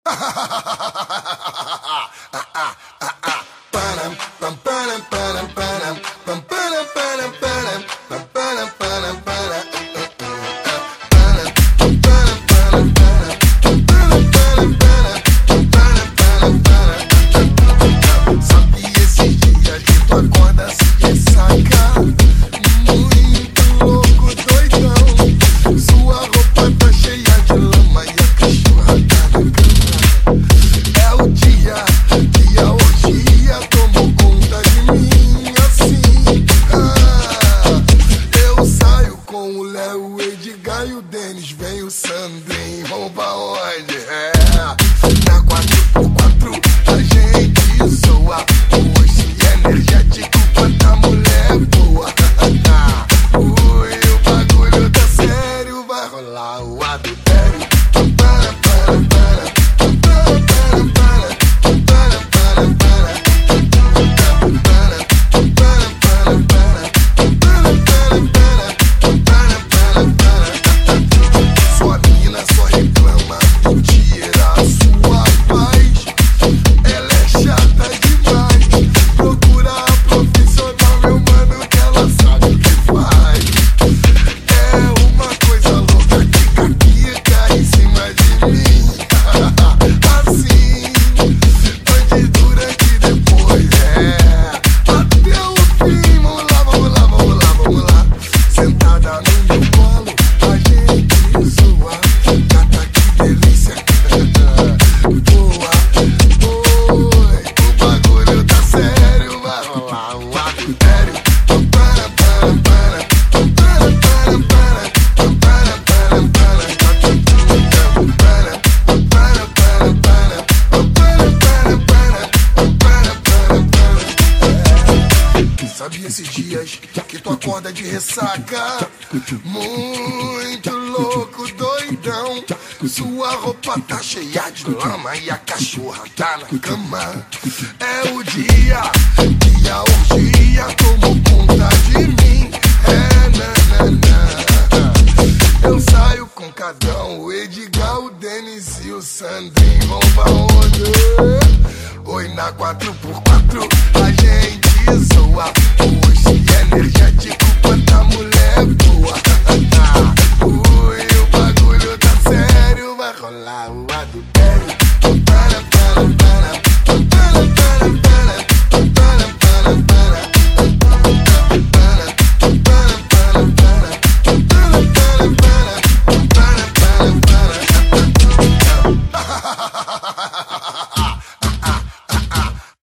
O Edgar e o Denis, vem o Sandrinho, vamos pra onde? Na 4x4 a gente zoa. Hoje energético, quanta mulher boa. Ui, o bagulho tá sério, vai rolar o adultério. Sabia esses dias que tu acorda de ressaca, muito louco, doidão. Sua roupa tá cheia de lama e a cachorra tá na cama. É o dia que a orgia tomou conta de mim. Eu saio com Cadão, o Edgar, o Denis e o Sandrinho. Vão pra onde? Oi, na 4x4 a gente zoa. Hoje energético, quanta mulher boa. Ui, o bagulho tá sério, vai rolar o adultério.